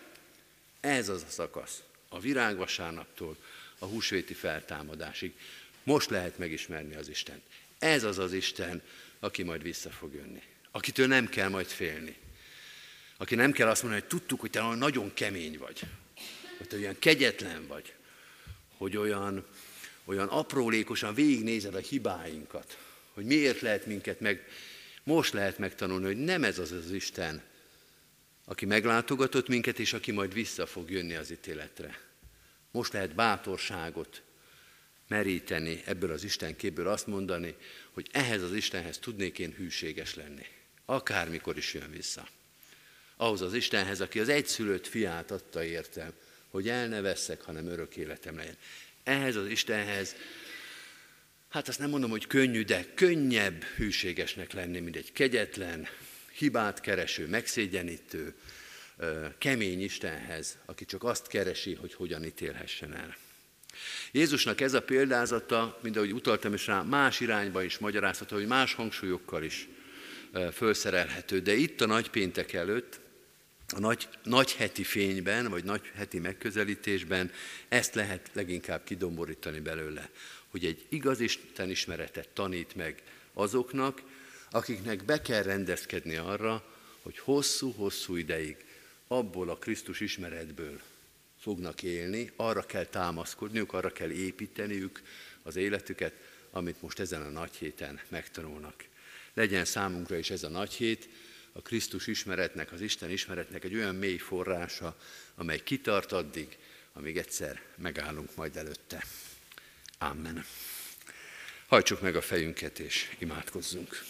Ez az a szakasz, a virágvasárnaptól a húsvéti feltámadásig. Most lehet megismerni az Istent. Ez az az Isten, aki majd vissza fog jönni. Akitől nem kell majd félni. Aki nem kell azt mondani, hogy tudtuk, hogy te nagyon kemény vagy. Hogy te olyan kegyetlen vagy. Hogy olyan aprólékosan végignézed a hibáinkat. Hogy miért lehet minket most lehet megtanulni, hogy nem ez az az Isten, aki meglátogatott minket, és aki majd vissza fog jönni az ítéletre. Most lehet bátorságot meríteni ebből az Isten képből, azt mondani, hogy ehhez az Istenhez tudnék én hűséges lenni. Akármikor is jön vissza. Ahhoz az Istenhez, aki az egyszülött fiát adta értem, hogy el ne vesszek, hanem örök életem legyen. Ehhez az Istenhez, hát azt nem mondom, hogy könnyű, de könnyebb hűségesnek lenni, mint egy kegyetlen, hibát kereső, megszégyenítő, kemény Istenhez, aki csak azt keresi, hogy hogyan ítélhessen el. Jézusnak ez a példázata, mint ahogy utaltam is rá, más irányba is magyarázható, hogy más hangsúlyokkal is fölszerelhető. De itt a nagypéntek előtt, a nagy heti fényben, vagy nagy heti megközelítésben ezt lehet leginkább kidomborítani belőle, hogy egy igaz Isten ismeretet tanít meg azoknak, akiknek be kell rendezkedni arra, hogy hosszú-hosszú ideig abból a Krisztus ismeretből fognak élni, arra kell támaszkodniuk, arra kell építeniük az életüket, amit most ezen a nagy héten megtanulnak. Legyen számunkra is ez a nagy hét, a Krisztus ismeretnek, az Isten ismeretnek egy olyan mély forrása, amely kitart addig, amíg egyszer megállunk majd előtte. Amen. Hajtsuk meg a fejünket és imádkozzunk.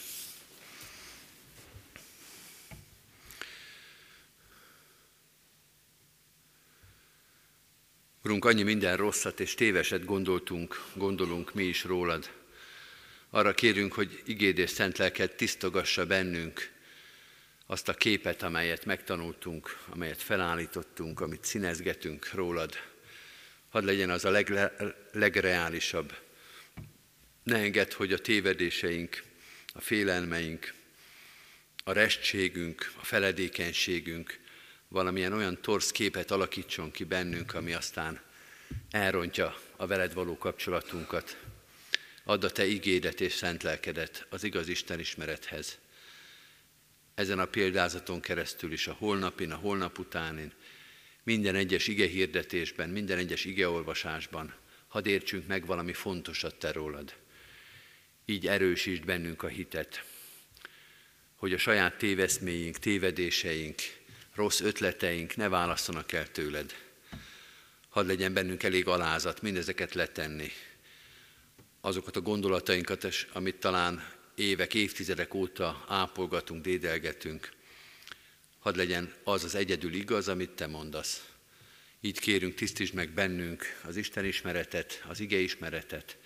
Urunk, annyi minden rosszat és téveset gondolunk mi is rólad. Arra kérünk, hogy igéd és szent lelked tisztogassa bennünk azt a képet, amelyet megtanultunk, amelyet felállítottunk, amit színezgetünk rólad. Hadd legyen az a legreálisabb. Ne engedd, hogy a tévedéseink, a félelmeink, a restségünk, a feledékenységünk valamilyen olyan torz képet alakítson ki bennünk, ami aztán elrontja a veled való kapcsolatunkat. Add a te igédet és szent lelkedet az igaz Isten ismerethez. Ezen a példázaton keresztül is a holnapin, a holnap utánin, minden egyes igehirdetésben, minden egyes igeolvasásban hadd értsünk meg valami fontosat te rólad. Így erősítsd bennünk a hitet, hogy a saját téveszméink, tévedéseink, rossz ötleteink ne válasszanak el tőled, Hadd legyen bennünk elég alázat mindezeket letenni. Azokat a gondolatainkat, amit talán évek, évtizedek óta ápolgatunk, dédelgetünk. Hadd legyen az az egyedül igaz, amit te mondasz. Így kérünk, tisztítsd meg bennünk az Isten ismeretet, az ige ismeretet.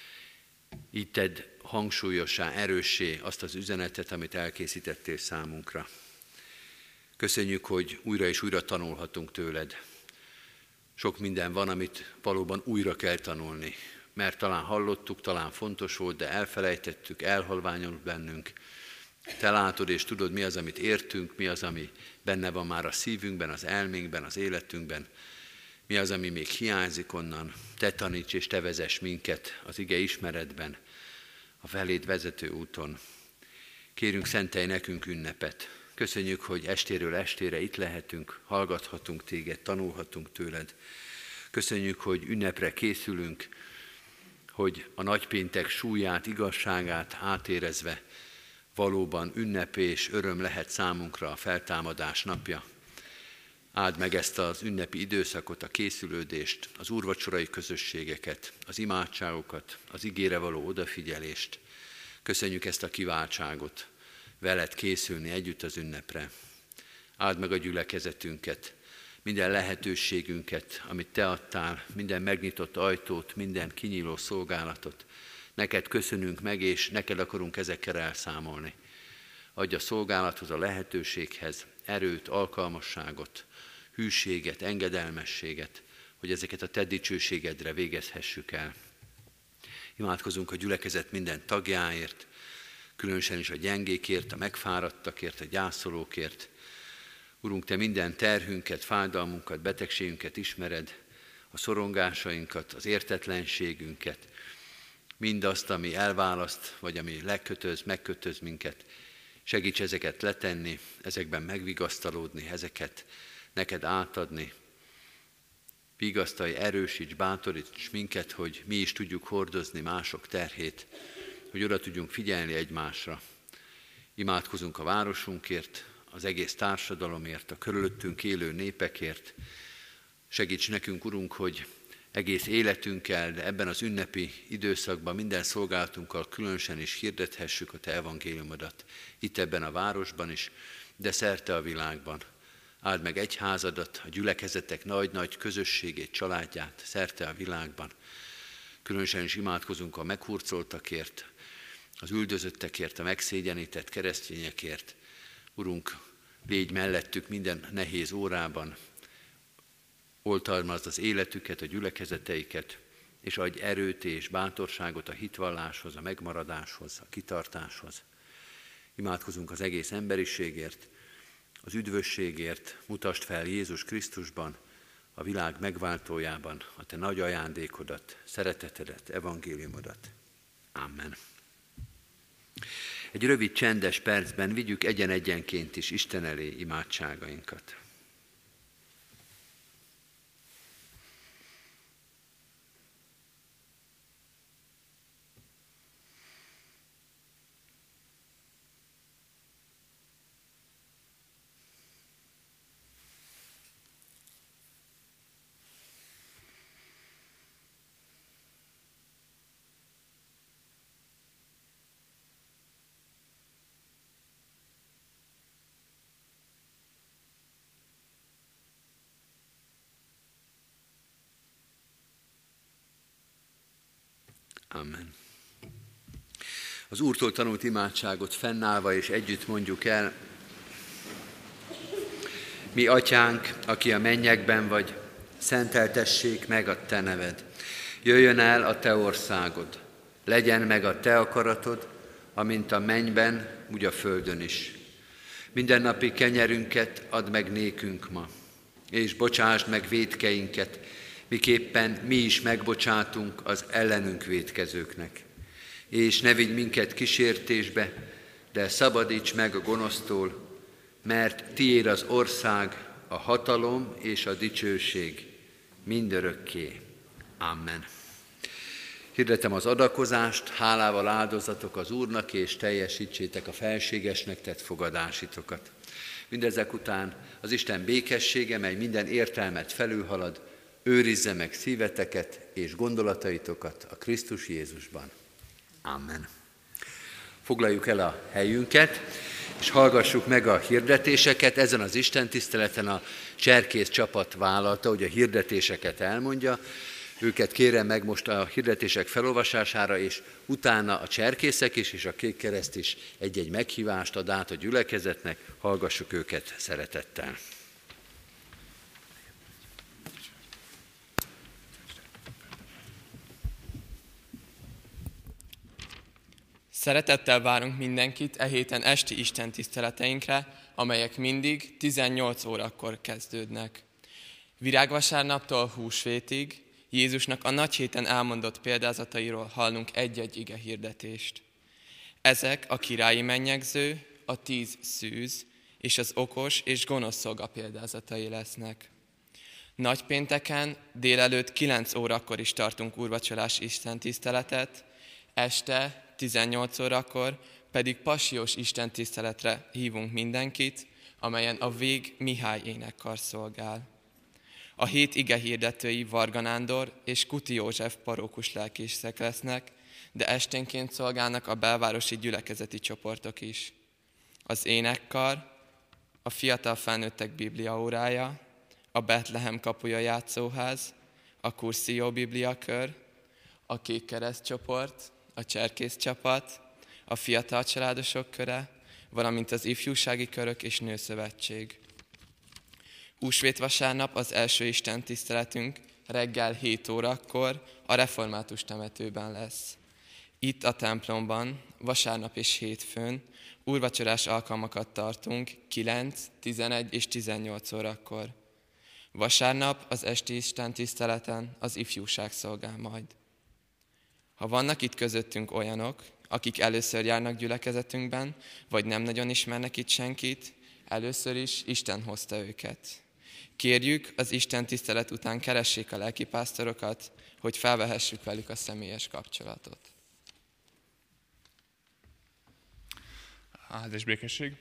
Így tedd hangsúlyossá, erőssé azt az üzenetet, amit elkészítettél számunkra. Köszönjük, hogy újra és újra tanulhatunk tőled. Sok minden van, amit valóban újra kell tanulni, mert talán hallottuk, talán fontos volt, de elfelejtettük, elhalványodott bennünk. Te látod és tudod, mi az, amit értünk, mi az, ami benne van már a szívünkben, az elménkben, az életünkben, mi az, ami még hiányzik onnan. Te taníts és te vezess minket az ige ismeretben, a feléd vezető úton. Kérünk, szentelj nekünk ünnepet. Köszönjük, hogy estéről estére itt lehetünk, hallgathatunk téged, tanulhatunk tőled. Köszönjük, hogy ünnepre készülünk, hogy a nagypéntek súlyát, igazságát átérezve valóban ünnep és öröm lehet számunkra a feltámadás napja. Áld meg ezt az ünnepi időszakot, a készülődést, az úrvacsorai közösségeket, az imádságokat, az igére való odafigyelést. Köszönjük ezt a kiváltságot, veled készülni együtt az ünnepre. Áld meg a gyülekezetünket, minden lehetőségünket, amit te adtál, minden megnyitott ajtót, minden kinyíló szolgálatot. Neked köszönünk meg, és neked akarunk ezekkel elszámolni. Adj a szolgálathoz, a lehetőséghez erőt, alkalmasságot, hűséget, engedelmességet, hogy ezeket a te dicsőségedre végezhessük el. Imádkozunk a gyülekezet minden tagjáért, különösen is a gyengékért, a megfáradtakért, a gyászolókért. Urunk, te minden terhünket, fájdalmunkat, betegségünket ismered, a szorongásainkat, az értetlenségünket, mindazt, ami elválaszt, vagy ami megkötöz minket. Segíts ezeket letenni, ezekben megvigasztalódni, ezeket neked átadni. Vigasztalj, erősíts, bátoríts minket, hogy mi is tudjuk hordozni mások terhét, hogy oda tudjunk figyelni egymásra. Imádkozunk a városunkért, az egész társadalomért, a körülöttünk élő népekért. Segíts nekünk, Urunk, hogy egész életünkkel, de ebben az ünnepi időszakban minden szolgálatunkkal különösen is hirdethessük a te evangéliumodat. Itt ebben a városban is, de szerte a világban. Áld meg egyházadat, a gyülekezetek nagy-nagy közösségét, családját szerte a világban. Különösen is imádkozunk a meghurcoltakért, az üldözöttekért, a megszégyenített keresztényekért. Urunk, légy mellettük minden nehéz órában, oltalmazd az életüket, a gyülekezeteiket, és adj erőt és bátorságot a hitvalláshoz, a megmaradáshoz, a kitartáshoz. Imádkozunk az egész emberiségért, az üdvösségért, mutasd fel Jézus Krisztusban, a világ megváltójában a te nagy ajándékodat, szeretetedet, evangéliumodat. Amen. Egy rövid csendes percben vigyük egyen-egyenként is Isten elé imádságainkat. Amen. Az Úrtól tanult imádságot fennállva és együtt mondjuk el. Mi atyánk, aki a mennyekben vagy, szenteltessék meg a te neved. Jöjjön el a te országod. Legyen meg a te akaratod, amint a mennyben, úgy a földön is. Mindennapi kenyerünket add meg nékünk ma, és bocsásd meg vétkeinket, miképpen mi is megbocsátunk az ellenünk vétkezőknek. És ne vigy minket kísértésbe, de szabadíts meg a gonosztól, mert tiéd az ország, a hatalom és a dicsőség mindörökké. Amen. Hirdetem az adakozást, hálával áldozatok az Úrnak, és teljesítsétek a felségesnek tett fogadásitokat. Mindezek után az Isten békessége, mely minden értelmet felülhalad, őrizze meg szíveteket és gondolataitokat a Krisztus Jézusban. Amen. Foglaljuk el a helyünket, és hallgassuk meg a hirdetéseket. Ezen az istentiszteleten a cserkész csapat vállalta, hogy a hirdetéseket elmondja. Őket kérem meg most a hirdetések felolvasására, és utána a cserkészek is, és a Kék Kereszt is egy-egy meghívást ad át a gyülekezetnek. Hallgassuk őket szeretettel. Szeretettel várunk mindenkit e héten esti istentiszteleteinkre, amelyek mindig 18 órakor kezdődnek. Virágvasárnaptól húsvétig Jézusnak a nagy héten elmondott példázatairól hallunk egy-egy ige hirdetést. Ezek a királyi mennyegző, a 10 szűz és az okos és gonosz szolga példázatai lesznek. Nagypénteken délelőtt 9 órakor is tartunk úrvacsorás istentiszteletet, este 18 órakor pedig passiós istentiszteletre hívunk mindenkit, amelyen a Vég Mihály énekkar szolgál. A hét ige hirdetői Varga Nándor és Kuti József parókus lelkészek lesznek, de esténként szolgálnak a belvárosi gyülekezeti csoportok is. Az énekkar, a fiatal felnőttek bibliaórája, a Betlehem kapuja játszóház, a Curcio bibliakör, a Kék Kereszt csoport, a cserkész csapat, a fiatal családosok köre, valamint az ifjúsági körök és nőszövetség. Húsvétvasárnap az első istentiszteletünk reggel 7 órakor a református temetőben lesz. Itt a templomban vasárnap és hétfőn úrvacsorás alkalmakat tartunk 9, 11 és 18 órakor. Vasárnap az esti istentiszteleten az ifjúság szolgál majd. Ha vannak itt közöttünk olyanok, akik először járnak gyülekezetünkben, vagy nem nagyon ismernek itt senkit, először is Isten hozta őket. Kérjük, az Isten tisztelet után keressék a lelkipásztorokat, hogy felvehessük velük a személyes kapcsolatot. Áldás békesség.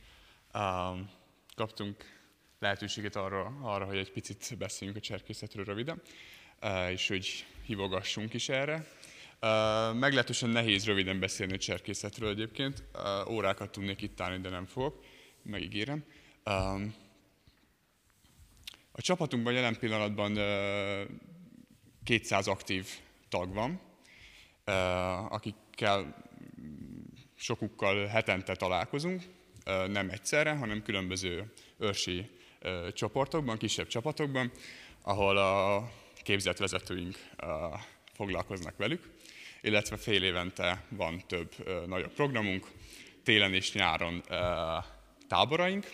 Kaptunk lehetőséget arra, hogy egy picit beszéljünk a cserkészetről röviden, és hogy hívogassunk is erre. Meglehetősen nehéz röviden beszélni a cserkészetről egyébként. Órákat tudnék itt állni, de nem fogok, megígérem. A csapatunkban jelen pillanatban 200 aktív tag van, akikkel sokukkal hetente találkozunk, nem egyszerre, hanem különböző őrsi csoportokban, kisebb csapatokban, ahol a képzett vezetőink foglalkoznak velük, illetve fél évente van több nagyobb programunk, télen és nyáron táboraink.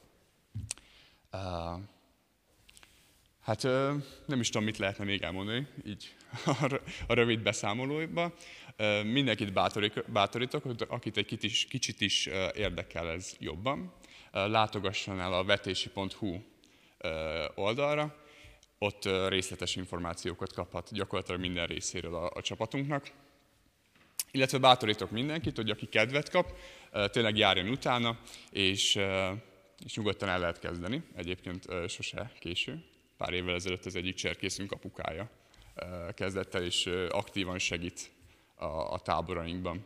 Hát nem is tudom, mit lehetne még elmondani, így a rövid beszámolóban. Mindenkit bátorítok, akit egy kicsit is érdekel ez jobban, látogasson el a vetési.hu oldalra, ott részletes információkat kaphat gyakorlatilag minden részéről a csapatunknak. Illetve bátorítok mindenkit, hogy aki kedvet kap, tényleg járjon utána, és nyugodtan el lehet kezdeni. Egyébként sose késő. Pár évvel ezelőtt az egyik cserkészünk apukája kezdett el, és aktívan segít a táborainkban.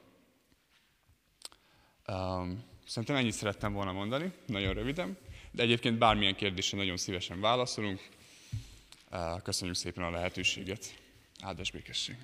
Szerintem ennyit szerettem volna mondani, nagyon röviden, de egyébként bármilyen kérdésre nagyon szívesen válaszolunk. Köszönjük szépen a lehetőséget. Áldás békesség!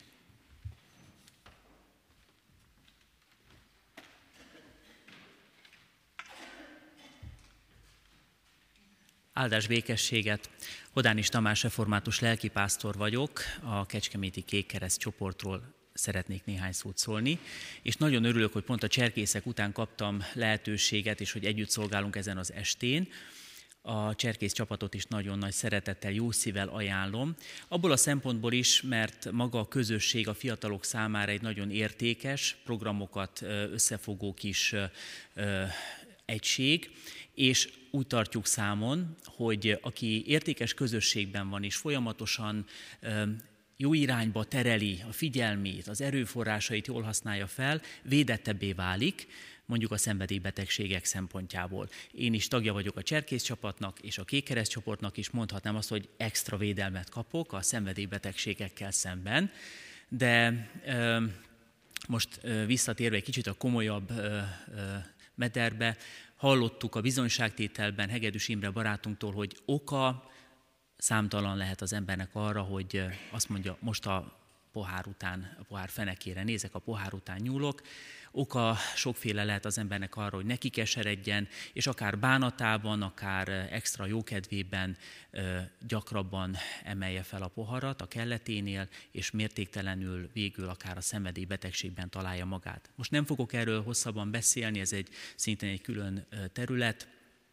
Áldás békességet! Hodánis Tamás református lelkipásztor vagyok, a Kecskeméti Kék Kereszt csoportról szeretnék néhány szót szólni, és nagyon örülök, hogy pont a cserkészek után kaptam lehetőséget, és hogy együtt szolgálunk ezen az estén. A cserkész csapatot is nagyon nagy szeretettel, jó szívvel ajánlom. Abból a szempontból is, mert maga a közösség a fiatalok számára egy nagyon értékes, programokat összefogó kis egység, és úgy tartjuk számon, hogy aki értékes közösségben van és folyamatosan jó irányba tereli a figyelmét, az erőforrásait jól használja fel, védettebbé válik, mondjuk a szenvedélybetegségek szempontjából. Én is tagja vagyok a Cserkész csapatnak és a Kékkereszt csoportnak is, mondhatnám azt, hogy extra védelmet kapok a szenvedélybetegségekkel szemben, de most visszatérve egy kicsit a komolyabb mederbe, hallottuk a bizonyságtételben Hegedűs Imre barátunktól, hogy oka számtalan lehet az embernek arra, hogy azt mondja, most a pohár fenekére nézek, a pohár után nyúlok. Oka sokféle lehet az embernek arra, hogy neki keseredjen, és akár bánatában, akár extra jókedvében gyakrabban emelje fel a poharat a kelleténél, és mértéktelenül végül akár a szenvedélybetegségben találja magát. Most nem fogok erről hosszabban beszélni, ez szintén egy külön terület,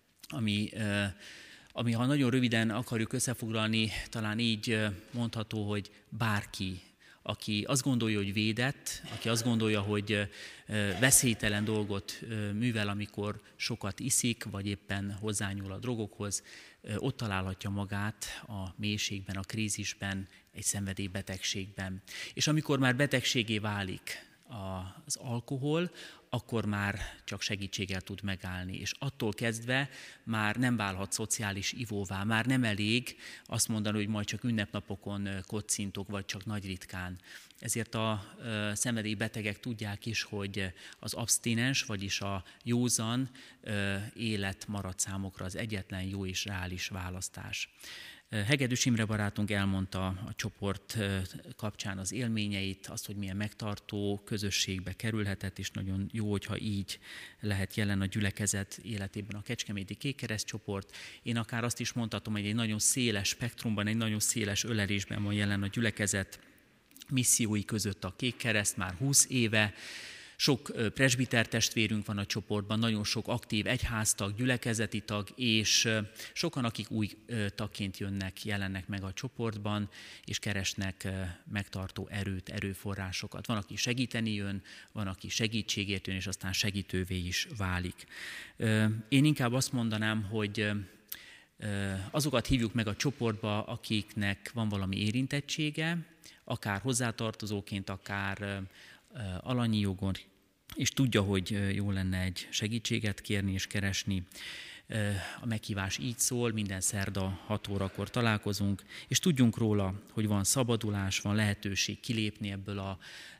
ami ha nagyon röviden akarjuk összefoglalni, talán így mondható, hogy bárki, aki azt gondolja, hogy védett, aki azt gondolja, hogy veszélytelen dolgot művel, amikor sokat iszik, vagy éppen hozzányúl a drogokhoz, ott találhatja magát a mélységben, a krízisben, egy szenvedélybetegségben. És amikor már betegségé válik az alkohol, akkor már csak segítséggel tud megállni, és attól kezdve már nem válhat szociális ivóvá, már nem elég azt mondani, hogy majd csak ünnepnapokon kocintok, vagy csak nagy ritkán. Ezért a szenvedélybetegek tudják is, hogy az abstinens, vagyis a józan élet marad számukra az egyetlen jó és reális választás. Hegedűs Imre barátunk elmondta a csoport kapcsán az élményeit, azt, hogy milyen megtartó közösségbe kerülhetett, és nagyon jó, hogyha így lehet jelen a gyülekezet életében a Kecskeméti Kékkereszt csoport. Én akár azt is mondhatom, hogy egy nagyon széles spektrumban, egy nagyon széles ölelésben van jelen a gyülekezet missziói között a Kékkereszt már 20 éve. Sok presbiter testvérünk van a csoportban, nagyon sok aktív egyháztag, gyülekezeti tag, és sokan, akik új tagként jelennek meg a csoportban, és keresnek megtartó erőt, erőforrásokat. Van, aki segíteni jön, van, aki segítségért jön, és aztán segítővé is válik. Én inkább azt mondanám, hogy azokat hívjuk meg a csoportba, akiknek van valami érintettsége, akár hozzátartozóként, akár alanyi jogon, és tudja, hogy jó lenne egy segítséget kérni és keresni. A meghívás így szól, minden szerda 6 órakor találkozunk, és tudjunk róla, hogy van szabadulás, van lehetőség kilépni ebből a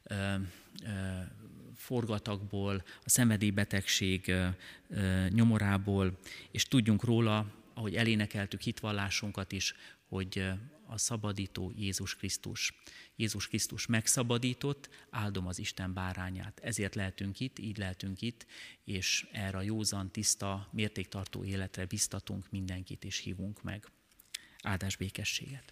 forgatagból, a szenvedélybetegség nyomorából, és tudjunk róla, ahogy elénekeltük hitvallásunkat is, hogy a szabadító Jézus Krisztus. Jézus Krisztus megszabadított, áldom az Isten bárányát. Ezért lehetünk itt, így lehetünk itt, és erre a józan, tiszta, mértéktartó életre biztatunk mindenkit, és hívunk meg. Áldás békességet!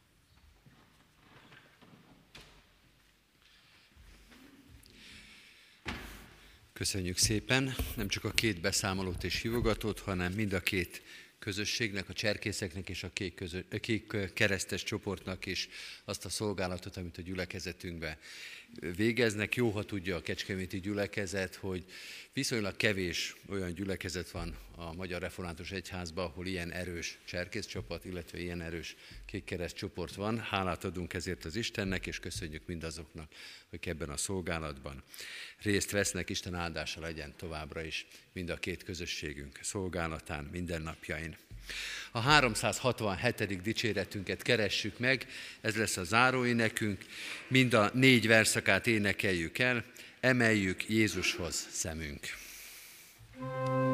Köszönjük szépen! Nem csak a két beszámolót és hívogatót, hanem mind a két közösségnek, a cserkészeknek és a kék keresztes csoportnak is azt a szolgálatot, amit a gyülekezetünkben végeznek. Jó, ha tudja a kecskeméti gyülekezet, hogy viszonylag kevés olyan gyülekezet van a Magyar Református Egyházban, ahol ilyen erős cserkész csapat, illetve ilyen erős kékkereszt csoport van. Hálát adunk ezért az Istennek, és köszönjük mindazoknak, hogy ebben a szolgálatban részt vesznek. Isten áldása legyen továbbra is mind a két közösségünk szolgálatán, mindennapjain. A 367. dicséretünket keressük meg, ez lesz a záróénekünk, mind a 4 verszakát énekeljük el, emeljük Jézushoz szemünk.